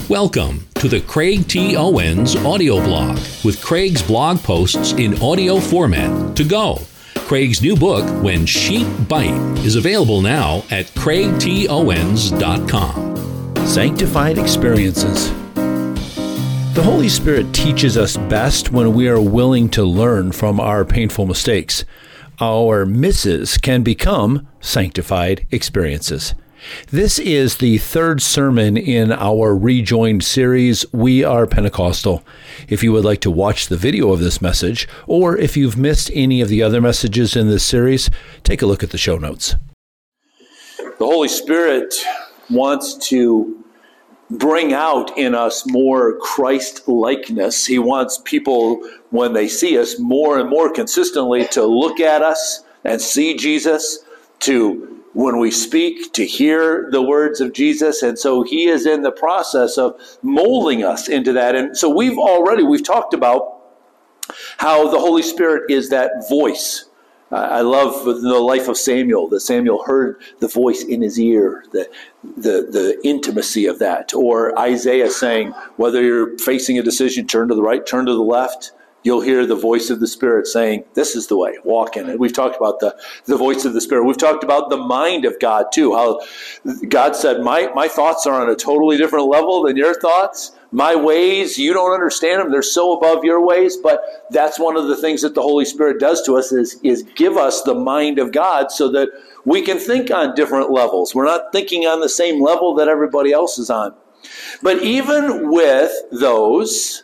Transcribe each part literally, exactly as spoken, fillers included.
Welcome to the Craig T. Owens audio blog with Craig's blog posts in audio format to go. Craig's new book, When Sheep Bite, is available now at craig t owens dot com. Sanctified experiences. The Holy Spirit teaches us best when we are willing to learn from our painful mistakes. Our misses can become sanctified experiences. This is the third sermon in our Rejoined series, We Are Pentecostal. If you would like to watch the video of this message, or if you've missed any of the other messages in this series, take a look at the show notes. The Holy Spirit wants to bring out in us more Christ-likeness. He wants people, when they see us, more and more consistently to look at us and see Jesus, to when we speak, to hear the words of Jesus. And so he is in the process of molding us into that. And so we've already, we've talked about how the Holy Spirit is that voice. Uh, I love the life of Samuel, that Samuel heard the voice in his ear, the, the, the intimacy of that. Or Isaiah saying, whether you're facing a decision, turn to the right, turn to the left, you'll hear the voice of the Spirit saying, this is the way, walk in it. We've talked about the, the voice of the Spirit. We've talked about the mind of God too, how God said, my, my thoughts are on a totally different level than your thoughts. My ways, you don't understand them. They're so above your ways. But that's one of the things that the Holy Spirit does to us is, is give us the mind of God so that we can think on different levels. We're not thinking on the same level that everybody else is on. But even with those,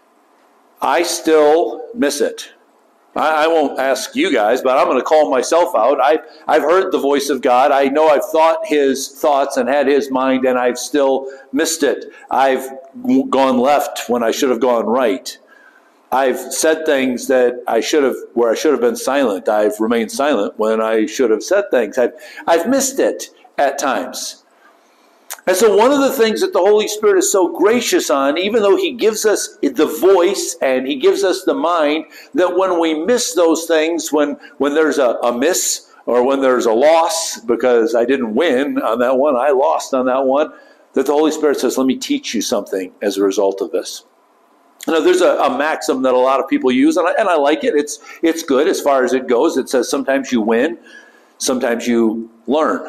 I still miss it. I, I won't ask you guys, but I'm going to call myself out. I've, I've heard the voice of God. I know I've thought his thoughts and had his mind, and I've still missed it. I've gone left when I should have gone right. I've said things that I should have, where I should have been silent. I've remained silent when I should have said things. I've, I've missed it at times. And so one of the things that the Holy Spirit is so gracious on, even though he gives us the voice and he gives us the mind, that when we miss those things, when, when there's a, a miss or when there's a loss, because I didn't win on that one, I lost on that one, that the Holy Spirit says, let me teach you something as a result of this. Now, there's a, a maxim that a lot of people use, and I, and I like it. It's, it's good as far as it goes. It says sometimes you win, sometimes you learn.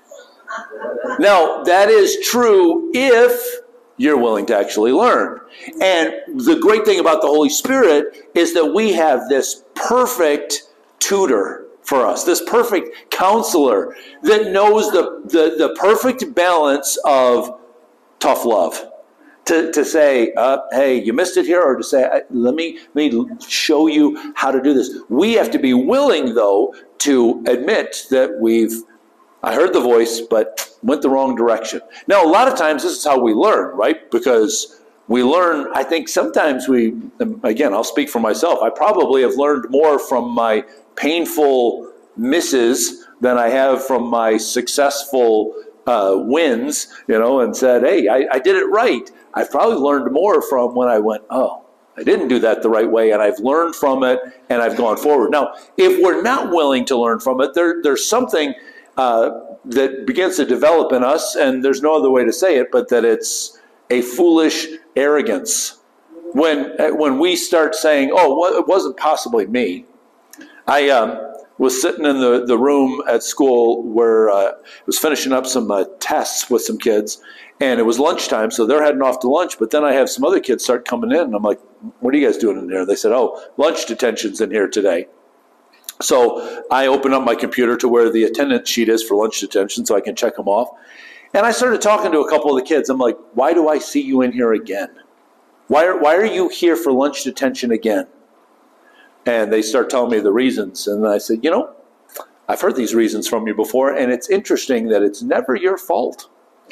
Now, that is true if you're willing to actually learn. And the great thing about the Holy Spirit is that we have this perfect tutor for us, this perfect counselor that knows the, the, the perfect balance of tough love. To, to say, uh, hey, you missed it here, or to say, let me, let me show you how to do this. We have to be willing, though, to admit that we've I heard the voice, but went the wrong direction. Now, a lot of times this is how we learn, right? Because we learn, I think sometimes we, again, I'll speak for myself. I probably have learned more from my painful misses than I have from my successful uh, wins, you know, and said, hey, I, I did it right. I've probably learned more from when I went, oh, I didn't do that the right way, and I've learned from it, and I've gone forward. Now, if we're not willing to learn from it, there, there's something Uh, that begins to develop in us, and there's no other way to say it, but that it's a foolish arrogance. When when we start saying, oh, well, it wasn't possibly me. I um, was sitting in the, the room at school where uh, I was finishing up some uh, tests with some kids, and it was lunchtime, so they're heading off to lunch, but then I have some other kids start coming in, and I'm like, what are you guys doing in there? They said, oh, lunch detention's in here today. So I open up my computer to where the attendance sheet is for lunch detention so I can check them off. And I started talking to a couple of the kids. I'm like, why do I see you in here again? Why are, why are you here for lunch detention again? And they start telling me the reasons. And I said, you know, I've heard these reasons from you before, and it's interesting that it's never your fault.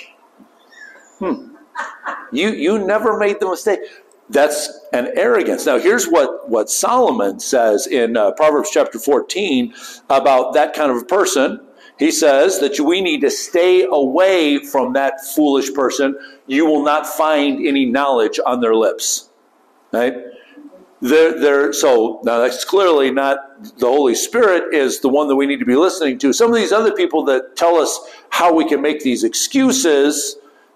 Hmm. You, you never made the mistake. That's an arrogance. Now, here's what, what Solomon says in uh, Proverbs chapter fourteen about that kind of a person. He says that we need to stay away from that foolish person. You will not find any knowledge on their lips. Right? They're, they're, so now that's clearly not the Holy Spirit is the one that we need to be listening to. Some of these other people that tell us how we can make these excuses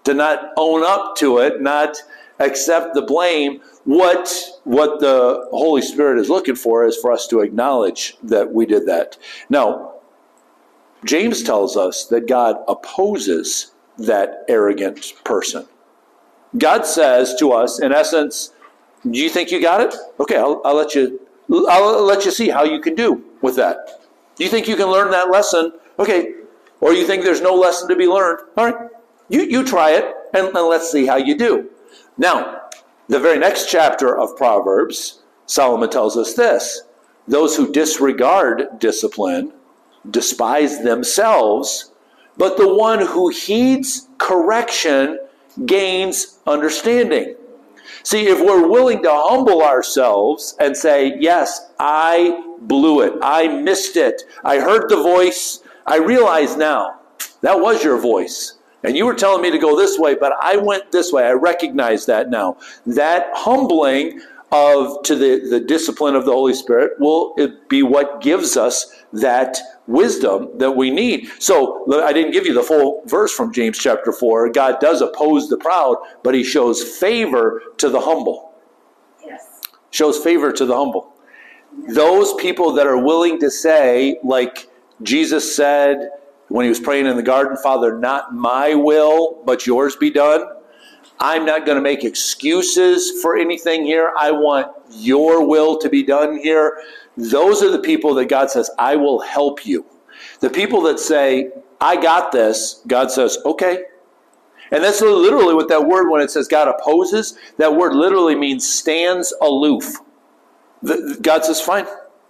to not own up to it, not accept the blame. What, what the Holy Spirit is looking for is for us to acknowledge that we did that. Now, James tells us that God opposes that arrogant person. God says to us, in essence, do you think you got it? Okay, I'll, I'll let you I'll let you see how you can do with that. Do you think you can learn that lesson? Okay. Or you think there's no lesson to be learned? All right, you, you try it, and, and let's see how you do. Now, the very next chapter of Proverbs, Solomon tells us this: those who disregard discipline despise themselves, but the one who heeds correction gains understanding. See, if we're willing to humble ourselves and say, yes, I blew it, I missed it, I heard the voice, I realize now, that was your voice. And you were telling me to go this way, but I went this way. I recognize that now. That humbling of to the, the discipline of the Holy Spirit will be what gives us that wisdom that we need. So I didn't give you the full verse from James chapter four. God does oppose the proud, but he shows favor to the humble. Yes. Shows favor to the humble. Those people that are willing to say, like Jesus said when he was praying in the garden, Father, not my will, but yours be done. I'm not going to make excuses for anything here. I want your will to be done here. Those are the people that God says, I will help you. The people that say, I got this, God says, okay. And that's literally what that word, when it says God opposes, that word literally means stands aloof. The, God says, fine.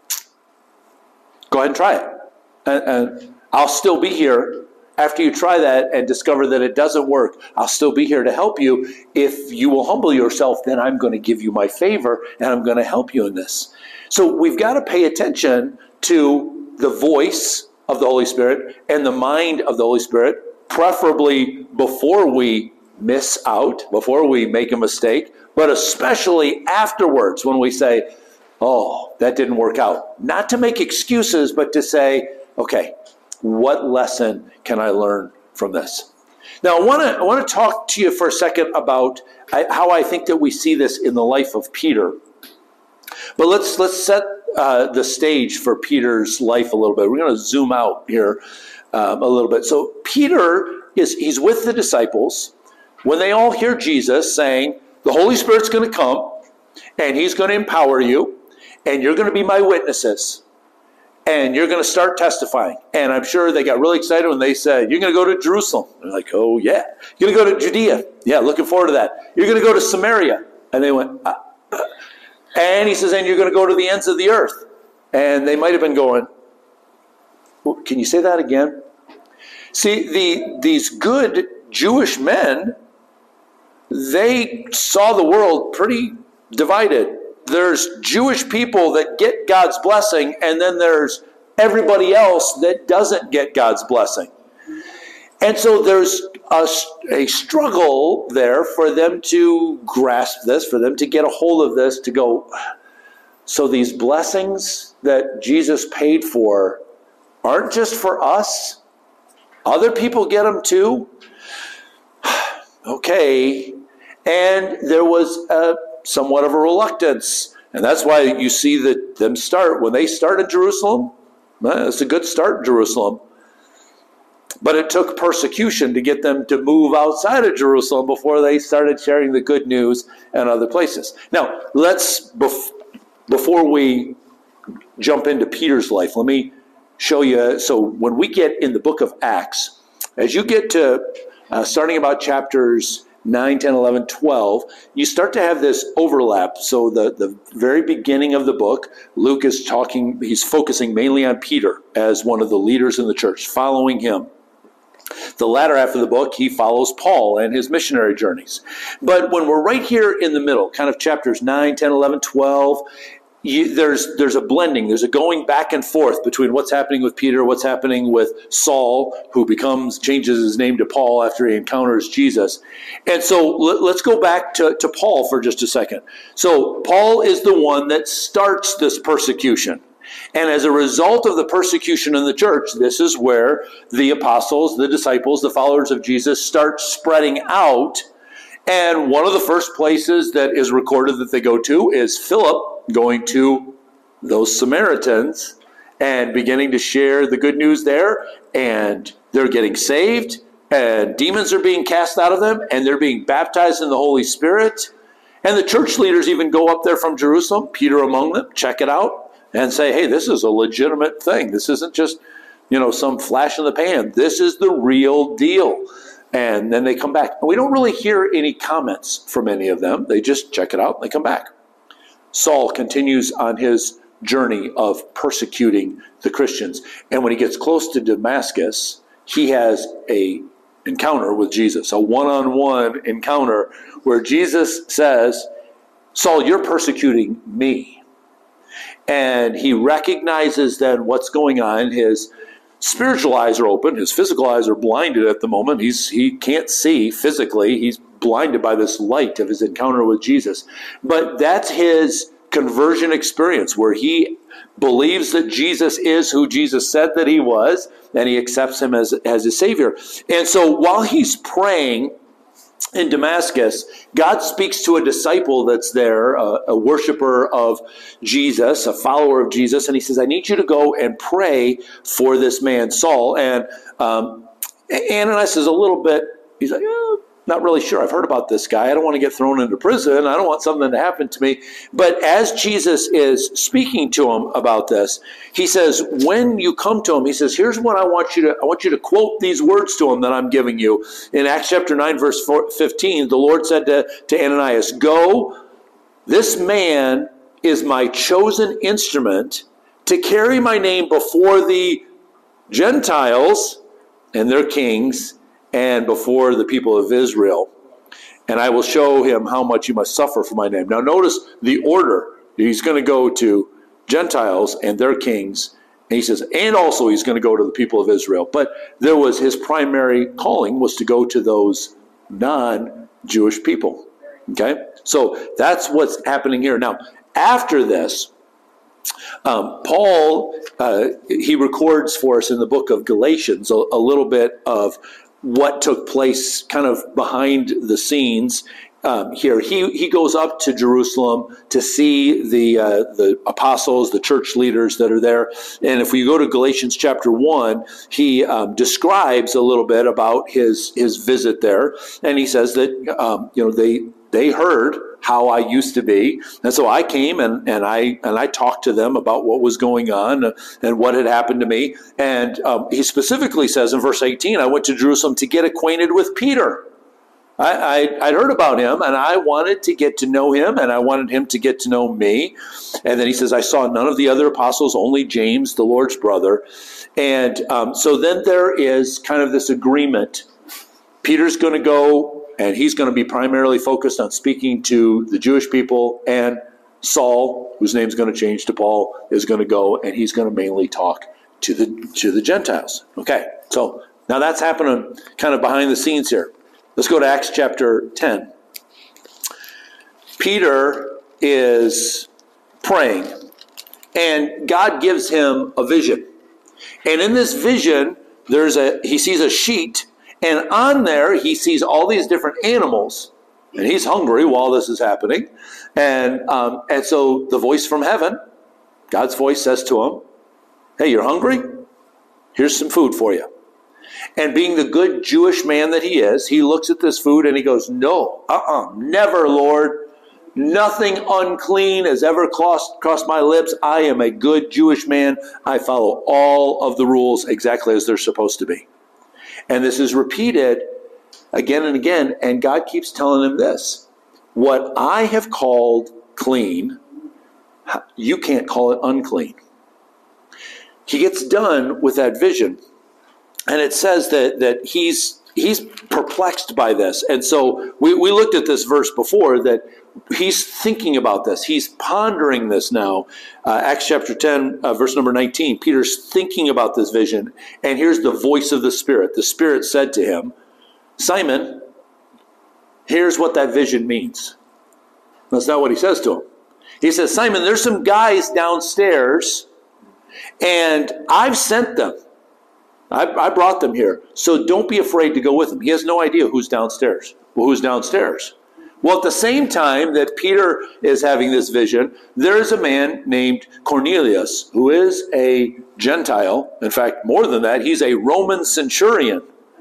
Go ahead and try it. And, and I'll still be here. After you try that and discover that it doesn't work, I'll still be here to help you. If you will humble yourself, then I'm going to give you my favor and I'm going to help you in this. So we've got to pay attention to the voice of the Holy Spirit and the mind of the Holy Spirit, preferably before we miss out, before we make a mistake, but especially afterwards when we say, oh, that didn't work out. Not to make excuses, but to say, okay, what lesson can I learn from this? Now, I want to I want to talk to you for a second about how I think that we see this in the life of Peter. But let's let's set uh, the stage for Peter's life a little bit. We're going to zoom out here um, a little bit. So Peter is he's with the disciples when they all hear Jesus saying, "The Holy Spirit's going to come, and He's going to empower you, and you're going to be my witnesses." And you're going to start testifying. And I'm sure they got really excited when they said, you're going to go to Jerusalem. They're like, oh, yeah. You're going to go to Judea. Yeah, looking forward to that. You're going to go to Samaria. And they went, uh, uh. And he says, and you're going to go to the ends of the earth. And they might have been going, well, can you say that again? See, the these good Jewish men, they saw the world pretty divided. There's Jewish people that get God's blessing, and then there's everybody else that doesn't get God's blessing. And so there's a, a struggle there for them to grasp this, for them to get a hold of this, to go, so these blessings that Jesus paid for aren't just for us? Other people get them too? Okay. And there was a somewhat of a reluctance. And that's why you see that them start, when they start in Jerusalem, well, it's a good start in Jerusalem. But it took persecution to get them to move outside of Jerusalem before they started sharing the good news in other places. Now, let's, bef- before we jump into Peter's life, let me show you. So when we get in the book of Acts, as you get to uh, starting about chapters nine, ten, eleven, twelve, you start to have this overlap. So the, the very beginning of the book, Luke is talking, he's focusing mainly on Peter as one of the leaders in the church, following him. The latter half of the book, he follows Paul and his missionary journeys. But when we're right here in the middle, kind of chapters nine, ten, eleven, twelve, You, there's there's a blending, there's a going back and forth between what's happening with Peter, what's happening with Saul, who becomes, changes his name to Paul after he encounters Jesus. And so let, let's go back to, to Paul for just a second. So Paul is the one that starts this persecution. And as a result of the persecution in the church, this is where the apostles, the disciples, the followers of Jesus start spreading out. And one of the first places that is recorded that they go to is Philip going to those Samaritans and beginning to share the good news there. And they're getting saved, and demons are being cast out of them, and they're being baptized in the Holy Spirit. And the church leaders even go up there from Jerusalem, Peter among them, check it out, and say, hey, this is a legitimate thing. This isn't just, you know, some flash in the pan. This is the real deal. And then they come back. And we don't really hear any comments from any of them. They just check it out and they come back. Saul continues on his journey of persecuting the Christians. And when he gets close to Damascus, he has a encounter with Jesus, a one-on-one encounter where Jesus says, Saul, you're persecuting me. And he recognizes then what's going on. His spiritual eyes are open. His physical eyes are blinded at the moment. He's he can't see physically. He's blinded by this light of his encounter with Jesus. But that's his conversion experience, where he believes that Jesus is who Jesus said that he was, and he accepts him as, as his Savior. And so while he's praying in Damascus, God speaks to a disciple that's there, a, a worshiper of Jesus, a follower of Jesus, and he says, I need you to go and pray for this man, Saul. And um, Ananias is a little bit, he's like, oh, not really sure. I've heard about this guy. I don't want to get thrown into prison. I don't want something to happen to me. But as Jesus is speaking to him about this, he says, when you come to him, he says, here's what I want you to, I want you to quote these words to him that I'm giving you. In Acts chapter nine, verse fifteen, the Lord said to, to Ananias, go, this man is my chosen instrument to carry my name before the Gentiles and their kings, and before the people of Israel. And I will show him how much you must suffer for my name. Now notice the order. He's going to go to Gentiles and their kings. And he says, and also he's going to go to the people of Israel. But there was his primary calling was to go to those non-Jewish people. Okay? So that's what's happening here. Now, after this, Um, Paul, uh, he records for us in the book of Galatians a, a little bit of what took place kind of behind the scenes um, here. He he goes up to Jerusalem to see the uh, the apostles, the church leaders that are there. And if we go to Galatians chapter one, he um, describes a little bit about his his visit there, and he says that um, you know they they heard how I used to be. And so I came and, and I and I talked to them about what was going on and what had happened to me. And um, he specifically says in verse eighteen, I went to Jerusalem to get acquainted with Peter. I, I, I'd heard about him, and I wanted to get to know him, and I wanted him to get to know me. And then he says, I saw none of the other apostles, only James, the Lord's brother. And um, so then there is kind of this agreement. Peter's going to go, and he's going to be primarily focused on speaking to the Jewish people, and Saul, whose name's going to change to Paul, is going to go, and he's going to mainly talk to the to the Gentiles. Okay, so now that's happening kind of behind the scenes here. Let's go to Acts chapter ten. Peter is praying, and God gives him a vision. And in this vision, there's a he sees a sheet, and on there he sees all these different animals, and he's hungry while this is happening. And um, and so the voice from heaven, God's voice, says to him, "Hey, you're hungry? Here's some food for you." And being the good Jewish man that he is, he looks at this food and he goes, "No, uh-uh, never, Lord. Nothing unclean has ever crossed, crossed my lips. I am a good Jewish man. I follow all of the rules exactly as they're supposed to be." And this is repeated again and again, and God keeps telling him this: what I have called clean, you can't call it unclean. He gets done with that vision, and it says that that he's he's perplexed by this. And so we, we looked at this verse before, that he's thinking about this. He's pondering this now. Uh, Acts chapter ten, uh, verse number nineteen. Peter's thinking about this vision. And here's the voice of the Spirit. The Spirit said to him, "Simon, here's what that vision means." That's not what he says to him. He says, "Simon, there's some guys downstairs And I've sent them. I, I brought them here. So don't be afraid to go with him. He has no idea who's downstairs. Well, who's downstairs? Well, at the same time that Peter is having this vision, there's a man named Cornelius who is a Gentile. In fact, more than that, he's a Roman centurion.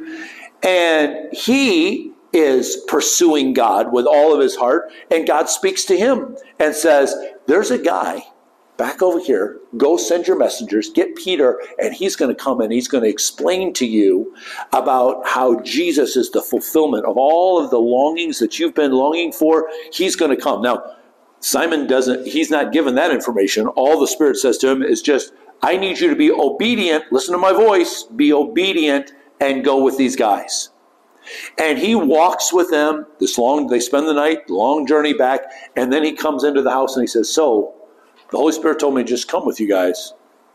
And he is pursuing God with all of his heart. And God speaks to him and says, there's a guy back over here. Go send your messengers, get Peter, and he's going to come and he's going to explain to you about how Jesus is the fulfillment of all of the longings that you've been longing for. He's going to come. Now, Simon doesn't, he's not given that information. All the Spirit says to him is just, I need you to be obedient. Listen to my voice. Be obedient and go with these guys. And he walks with them this long, they spend the night, long journey back, and then he comes into the house and he says, so, the Holy Spirit told me to just come with you guys.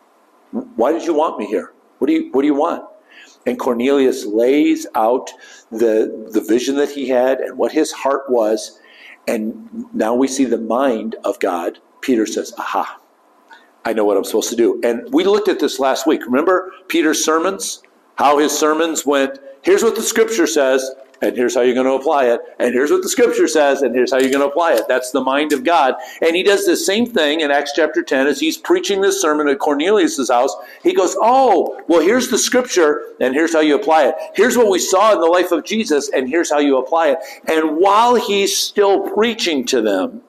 Why did you want me here? What do you, what do you want? And Cornelius lays out the, the vision that he had and what his heart was. And now we see the mind of God. Peter says, aha, I know what I'm supposed to do. And we looked at this last week. Remember Peter's sermons? How his sermons went, here's what the Scripture says, and here's how you're going to apply it. And here's what the Scripture says, and here's how you're going to apply it. That's the mind of God. And he does the same thing in Acts chapter ten as he's preaching this sermon at Cornelius' house. He goes, oh, well, here's the Scripture, and here's how you apply it. Here's what we saw in the life of Jesus, and here's how you apply it. And while he's still preaching to them,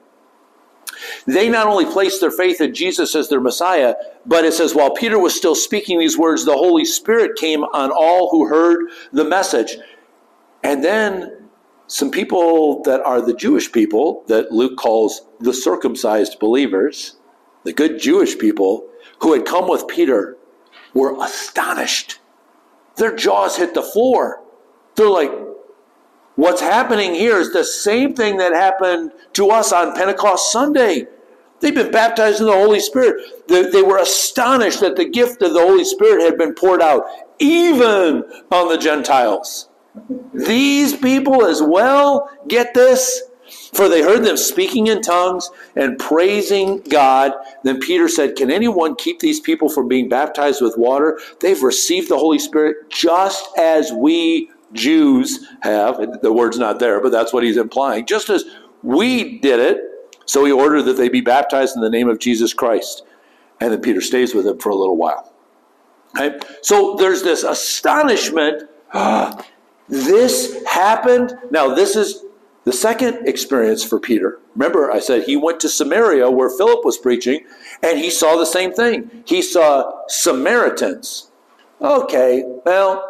they not only placed their faith in Jesus as their Messiah, but it says while Peter was still speaking these words, the Holy Spirit came on all who heard the message. And then some people that are the Jewish people that Luke calls the circumcised believers, the good Jewish people who had come with Peter, were astonished. Their jaws hit the floor. They're like, what's happening here is the same thing that happened to us on Pentecost Sunday. They've been baptized in the Holy Spirit. They, they were astonished that the gift of the Holy Spirit had been poured out, even on the Gentiles. These people as well, get this, for they heard them speaking in tongues and praising God. Then Peter said, can anyone keep these people from being baptized with water? They've received the Holy Spirit just as we Jews have. The word's not there, but that's what he's implying. Just as we did it, so he ordered that they be baptized in the name of Jesus Christ. And then Peter stays with them for a little while. Okay? So there's this astonishment. Ah, this happened. Now this is the second experience for Peter. Remember, I said he went to Samaria where Philip was preaching, and he saw the same thing. He saw Samaritans. Okay, well,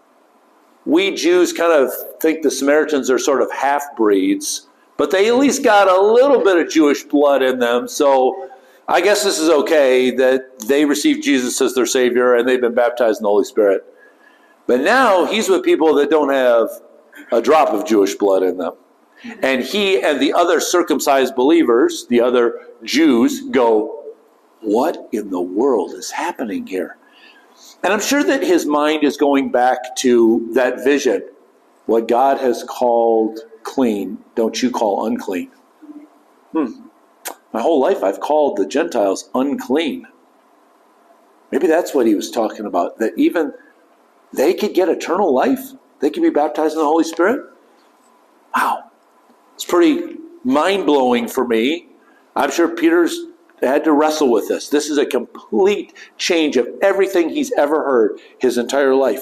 we Jews kind of think the Samaritans are sort of half-breeds, but they at least got a little bit of Jewish blood in them, so I guess this is okay that they received Jesus as their Savior and they've been baptized in the Holy Spirit. But now he's with people that don't have a drop of Jewish blood in them. And he and the other circumcised believers, the other Jews, go, what in the world is happening here? And I'm sure that his mind is going back to that vision. What God has called clean, don't you call unclean. Hmm. My whole life I've called the Gentiles unclean. Maybe that's what he was talking about, that even they could get eternal life. They could be baptized in the Holy Spirit. Wow. It's pretty mind-blowing for me. I'm sure Peter's had to wrestle with this. This is a complete change of everything he's ever heard his entire life.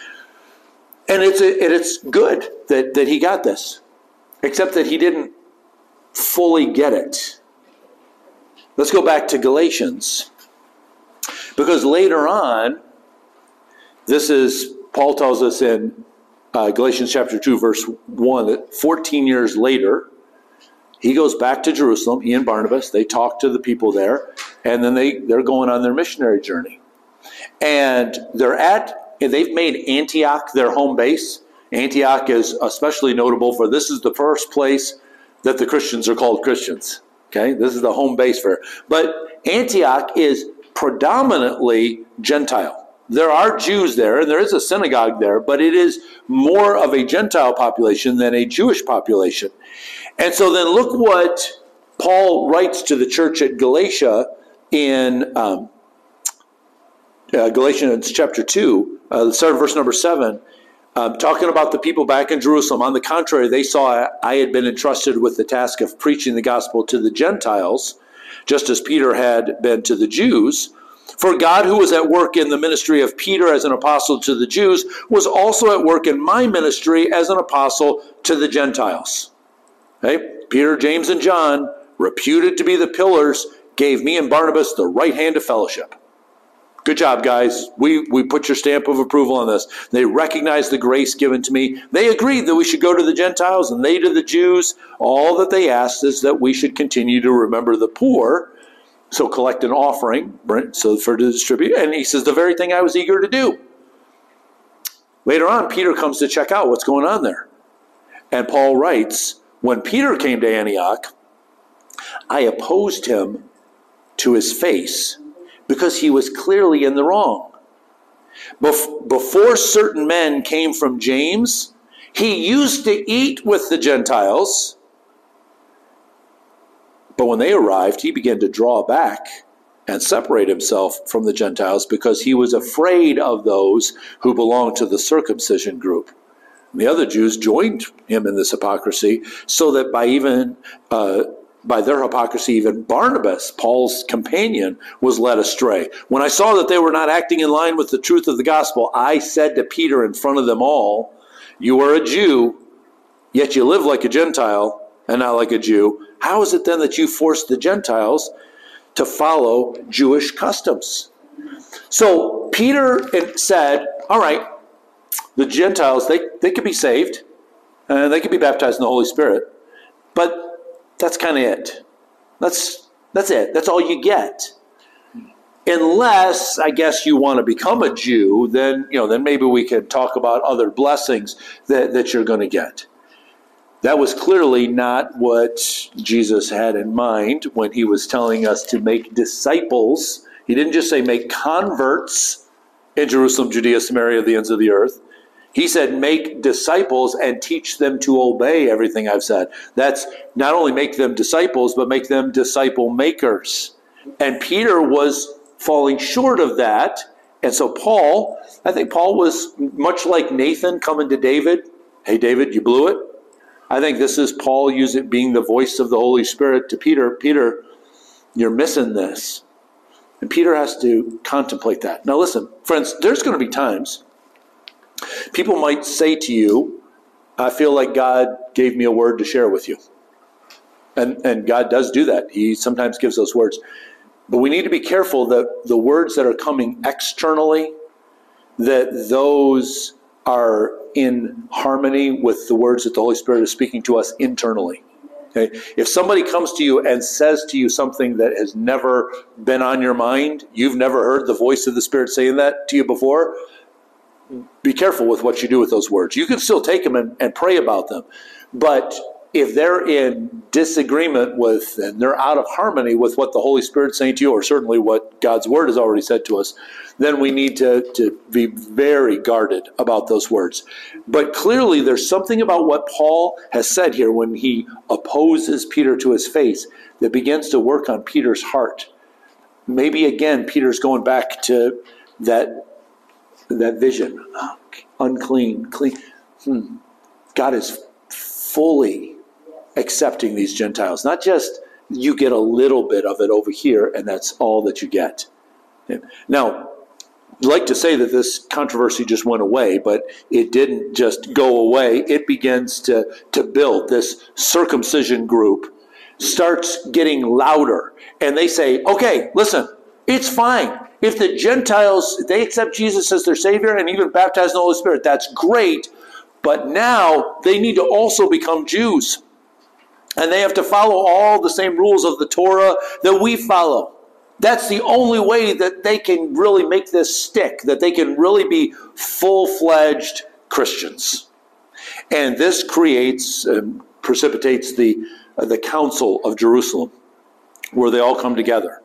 And it's a, and it's good that, that he got this, except that he didn't fully get it. Let's go back to Galatians. Because later on, this is, Paul tells us in uh, Galatians chapter two, verse one, that fourteen years later, he goes back to Jerusalem, he and Barnabas, they talk to the people there, and then they, they're going on their missionary journey. And they're at, they've made Antioch their home base. Antioch is especially notable for this is the first place that the Christians are called Christians. Okay, this is the home base for it. But Antioch is predominantly Gentile. There are Jews there, and there is a synagogue there, but it is more of a Gentile population than a Jewish population. And so then look what Paul writes to the church at Galatia in um, uh, Galatians chapter two, uh, start of verse number seven, um, talking about the people back in Jerusalem. On the contrary, they saw I had been entrusted with the task of preaching the gospel to the Gentiles, just as Peter had been to the Jews. For God, who was at work in the ministry of Peter as an apostle to the Jews, was also at work in my ministry as an apostle to the Gentiles. Okay? Peter, James, and John, reputed to be the pillars, gave me and Barnabas the right hand of fellowship. Good job, guys. We, we put your stamp of approval on this. They recognized the grace given to me. They agreed that we should go to the Gentiles and they to the Jews. All that they asked is that we should continue to remember the poor. So collect an offering, so for to distribute. And he says, the very thing I was eager to do. Later on, Peter comes to check out what's going on there. And Paul writes, when Peter came to Antioch, I opposed him to his face because he was clearly in the wrong. Bef- before certain men came from James, he used to eat with the Gentiles. But when they arrived, he began to draw back and separate himself from the Gentiles because he was afraid of those who belonged to the circumcision group. And the other Jews joined him in this hypocrisy, so that by even uh, by their hypocrisy, even Barnabas, Paul's companion, was led astray. When I saw that they were not acting in line with the truth of the gospel, I said to Peter in front of them all, you are a Jew, yet you live like a Gentile and not like a Jew. How is it then that you force the Gentiles to follow Jewish customs? So Peter said, all right, the Gentiles, they, they could be saved, and they could be baptized in the Holy Spirit, but that's kind of it. That's that's it. That's all you get. Unless, I guess, you want to become a Jew, then you know, then maybe we can talk about other blessings that, that you're going to get. That was clearly not what Jesus had in mind when he was telling us to make disciples. He didn't just say make converts in Jerusalem, Judea, Samaria, the ends of the earth. He said, make disciples and teach them to obey everything I've said. That's not only make them disciples, but make them disciple makers. And Peter was falling short of that. And so Paul, I think Paul was much like Nathan coming to David. Hey, David, you blew it. I think this is Paul using being the voice of the Holy Spirit to Peter. Peter, you're missing this. And Peter has to contemplate that. Now listen, friends, there's going to be times people might say to you, I feel like God gave me a word to share with you. And, and God does do that. He sometimes gives those words. But we need to be careful that the words that are coming externally, that those are in harmony with the words that the Holy Spirit is speaking to us internally. Okay? If somebody comes to you and says to you something that has never been on your mind, you've never heard the voice of the Spirit saying that to you before, be careful with what you do with those words. You can still take them and, and pray about them. But if they're in disagreement with, and they're out of harmony with what the Holy Spirit's saying to you, or certainly what God's Word has already said to us, then we need to, to be very guarded about those words. But clearly there's something about what Paul has said here when he opposes Peter to his face that begins to work on Peter's heart. Maybe again, Peter's going back to that that vision. Oh, unclean, clean. Hmm. God is fully accepting these Gentiles. Not just you get a little bit of it over here and that's all that you get. Now, I'd like to say that this controversy just went away, but it didn't just go away. It begins to, to build. This circumcision group starts getting louder. And they say, okay, listen, it's fine. If the Gentiles, they accept Jesus as their Savior and even baptized in the Holy Spirit, that's great. But now they need to also become Jews. And they have to follow all the same rules of the Torah that we follow. That's the only way that they can really make this stick, that they can really be full-fledged Christians. And this creates, and precipitates the, uh, the Council of Jerusalem, where they all come together.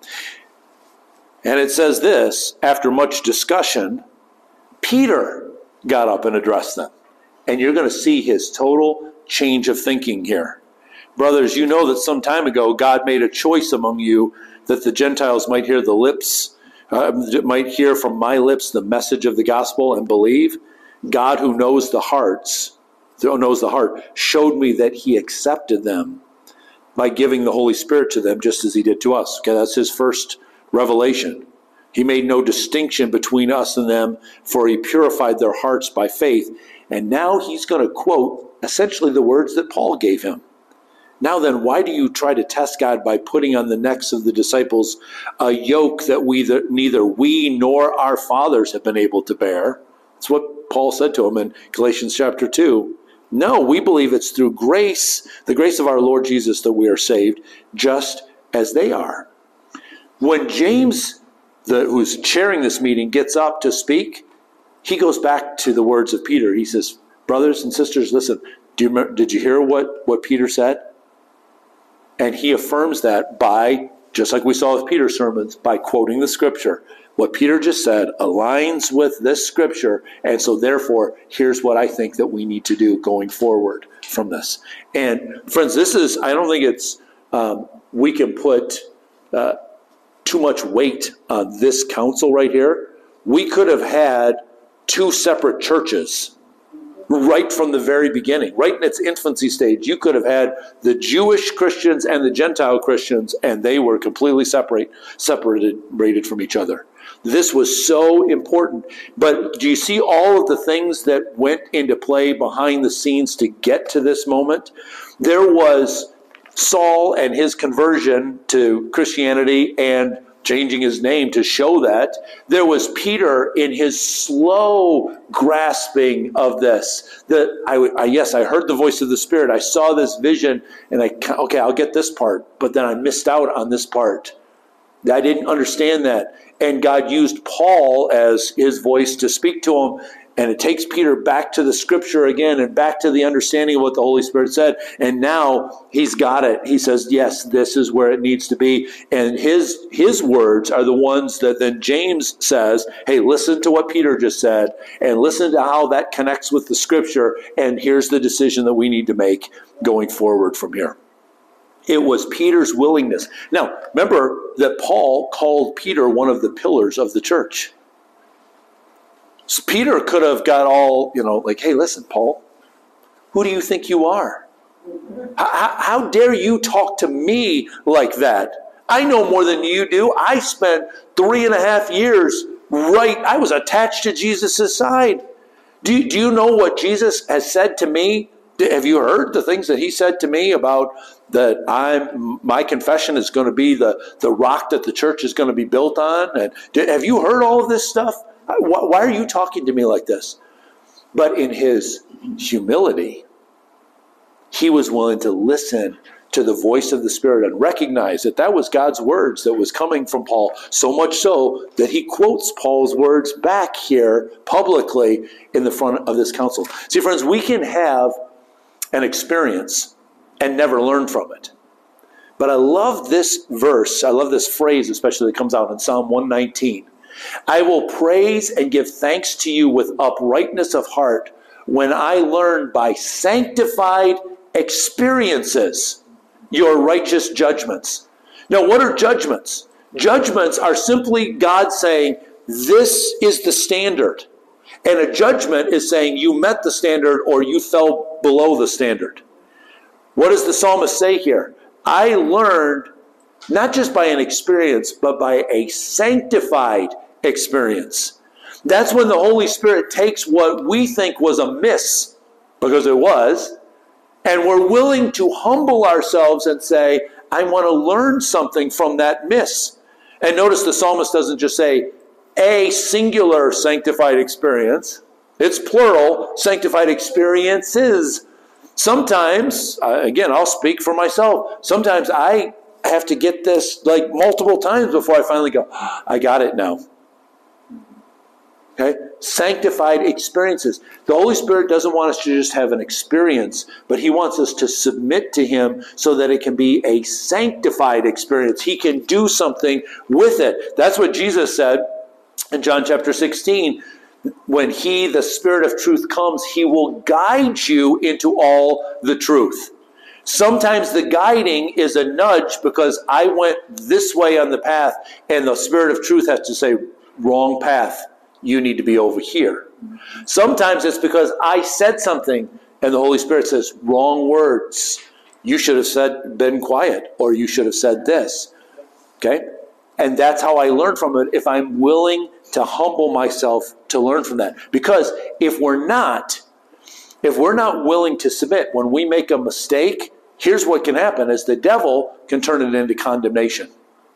And it says this, after much discussion, Peter got up and addressed them. And you're going to see his total change of thinking here. Brothers, you know that some time ago God made a choice among you that the Gentiles might hear the lips uh, might hear from my lips the message of the gospel and believe. God, who knows the hearts, who knows the heart, showed me that he accepted them by giving the Holy Spirit to them just as he did to us. Okay, that's his first revelation. He made no distinction between us and them, for he purified their hearts by faith. And now he's going to quote essentially the words that Paul gave him. Now then, why do you try to test God by putting on the necks of the disciples a yoke that we that neither we nor our fathers have been able to bear? That's what Paul said to him in Galatians chapter two. No, we believe it's through grace, the grace of our Lord Jesus, that we are saved, just as they are. When James, the, who's chairing this meeting, gets up to speak, he goes back to the words of Peter. He says, brothers and sisters, listen, do you remember, did you hear what, what Peter said? And he affirms that by, just like we saw with Peter's sermons, by quoting the scripture. What Peter just said aligns with this scripture, and so therefore, here's what I think that we need to do going forward from this. And friends, this is, I don't think it's, um, we can put uh, too much weight on this council right here. We could have had two separate churches right from the very beginning, right in its infancy stage. You could have had the Jewish Christians and the Gentile Christians, and they were completely separate, separated, separated from each other. This was so important. But do you see all of the things that went into play behind the scenes to get to this moment? There was Saul and his conversion to Christianity and changing his name to show that. There was Peter in his slow grasping of this. That I, I yes, I heard the voice of the Spirit. I saw this vision, and I okay, I'll get this part, but then I missed out on this part. I didn't understand that. And God used Paul as his voice to speak to him. And it takes Peter back to the scripture again and back to the understanding of what the Holy Spirit said. And now he's got it. He says, yes, this is where it needs to be. And his his words are the ones that then James says, hey, listen to what Peter just said and listen to how that connects with the scripture. And here's the decision that we need to make going forward from here. It was Peter's willingness. Now, remember that Paul called Peter one of the pillars of the church. So Peter could have got all, you know, like, hey, listen, Paul, who do you think you are? How, how dare you talk to me like that? I know more than you do. I spent three and a half years right. I was attached to Jesus' side. Do, do you know what Jesus has said to me? Have you heard the things that he said to me about that I'm, my confession is going to be the, the rock that the church is going to be built on? And did, have you heard all of this stuff? Why, why are you talking to me like this? But in his humility, he was willing to listen to the voice of the Spirit and recognize that that was God's words that was coming from Paul, so much so that he quotes Paul's words back here publicly in the front of this council. See, friends, we can have an experience and never learn from it. But I love this verse, I love this phrase, especially that comes out in Psalm one nineteen. I will praise and give thanks to you with uprightness of heart when I learn by sanctified experiences your righteous judgments. Now, what are judgments? Judgments are simply God saying, this is the standard. And a judgment is saying you met the standard or you fell below the standard. What does the psalmist say here? I learned not just by an experience, but by a sanctified experience. That's when the Holy Spirit takes what we think was a miss, because it was, and we're willing to humble ourselves and say, I want to learn something from that miss. And notice the psalmist doesn't just say, a singular sanctified experience. It's plural, sanctified experiences. Sometimes, uh, again, I'll speak for myself. Sometimes I have to get this like multiple times before I finally go, I got it now. Okay? Sanctified experiences. The Holy Spirit doesn't want us to just have an experience, but he wants us to submit to him so that it can be a sanctified experience. He can do something with it. That's what Jesus said in John chapter sixteen. When he, the Spirit of truth, comes, he will guide you into all the truth. Sometimes the guiding is a nudge because I went this way on the path, and the Spirit of truth has to say, wrong path. You need to be over here. Sometimes it's because I said something, and the Holy Spirit says, wrong words. You should have said, been quiet, or you should have said this. Okay? And that's how I learn from it, if I'm willing to humble myself to learn from that. Because if we're not, if we're not willing to submit, when we make a mistake, here's what can happen, is the devil can turn it into condemnation.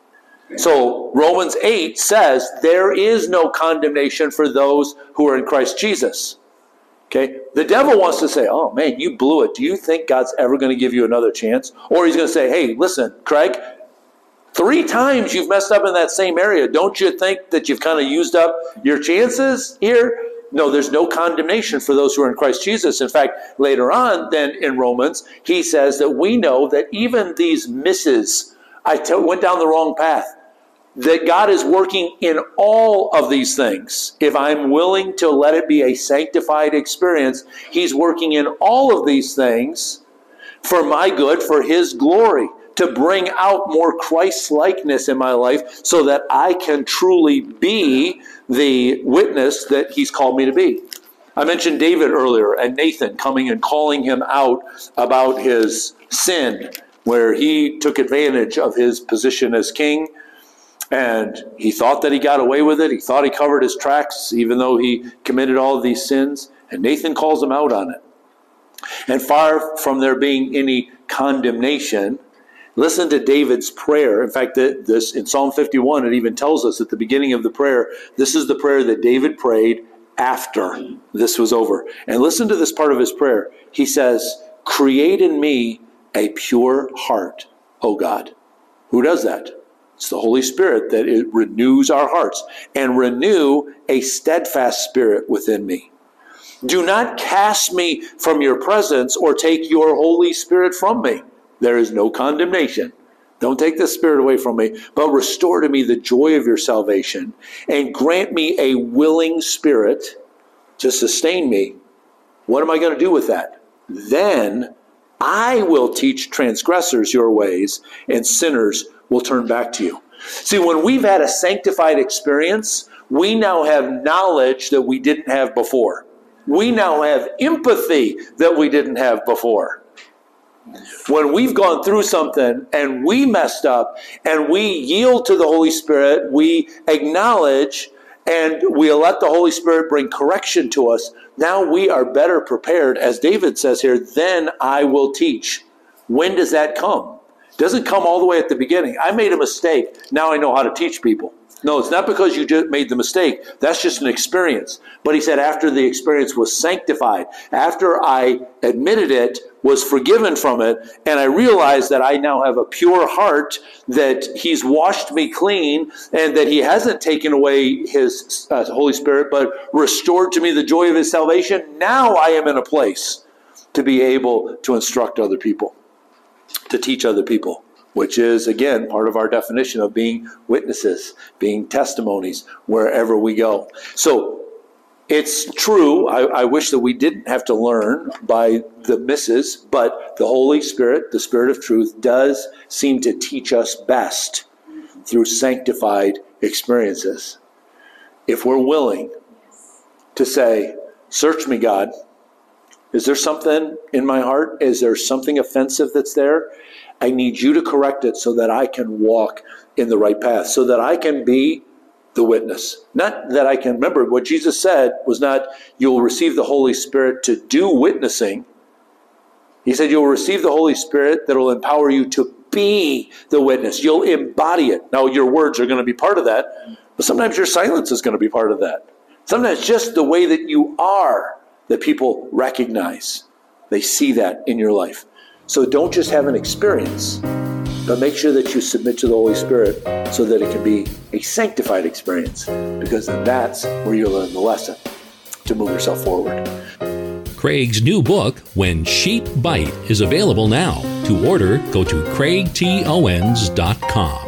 So Romans eight says, there is no condemnation for those who are in Christ Jesus. Okay? The devil wants to say, oh man, you blew it. Do you think God's ever going to give you another chance? Or he's going to say, hey, listen, Craig, three times you've messed up in that same area. Don't you think that you've kind of used up your chances here? No, there's no condemnation for those who are in Christ Jesus. In fact, later on then in Romans, he says that we know that even these misses, I t- went down the wrong path, that God is working in all of these things. If I'm willing to let it be a sanctified experience, he's working in all of these things for my good, for his glory, to bring out more Christ-likeness in my life so that I can truly be the witness that he's called me to be. I mentioned David earlier and Nathan coming and calling him out about his sin, where he took advantage of his position as king, and he thought that he got away with it. He thought he covered his tracks, even though he committed all of these sins. And Nathan calls him out on it. And far from there being any condemnation, listen to David's prayer. In fact, this in Psalm fifty-one, it even tells us at the beginning of the prayer, this is the prayer that David prayed after this was over. And listen to this part of his prayer. He says, create in me a pure heart, O God. Who does that? It's the Holy Spirit that it renews our hearts. And renew a steadfast spirit within me. Do not cast me from your presence or take your Holy Spirit from me. There is no condemnation. Don't take the Spirit away from me, but restore to me the joy of your salvation and grant me a willing spirit to sustain me. What am I going to do with that? Then I will teach transgressors your ways, and sinners will turn back to you. See, when we've had a sanctified experience, we now have knowledge that we didn't have before. We now have empathy that we didn't have before. When we've gone through something and we messed up and we yield to the Holy Spirit, we acknowledge and we let the Holy Spirit bring correction to us, now we are better prepared. As David says here, then I will teach. When does that come? It doesn't come all the way at the beginning. I made a mistake. Now I know how to teach people. No, it's not because you just made the mistake. That's just an experience. But he said after the experience was sanctified, after I admitted it, was forgiven from it, and I realized that I now have a pure heart, that he's washed me clean, and that he hasn't taken away his uh, Holy Spirit, but restored to me the joy of his salvation. Now I am in a place to be able to instruct other people, to teach other people, which is, again, part of our definition of being witnesses, being testimonies wherever we go. So it's true, I, I wish that we didn't have to learn by the misses, but the Holy Spirit, the Spirit of truth, does seem to teach us best through sanctified experiences. If we're willing to say, search me, God. Is there something in my heart? Is there something offensive that's there? I need you to correct it so that I can walk in the right path, so that I can be the witness. Not that I can, remember what Jesus said was not, you'll receive the Holy Spirit to do witnessing. He said you'll receive the Holy Spirit that will empower you to be the witness. You'll embody it. Now your words are going to be part of that, but sometimes your silence is going to be part of that. Sometimes just the way that you are, that people recognize. They see that in your life. So don't just have an experience, but make sure that you submit to the Holy Spirit so that it can be a sanctified experience, because then that's where you learn the lesson to move yourself forward. Craig's new book, When Sheep Bite, is available now. To order, go to craig t owens dot com.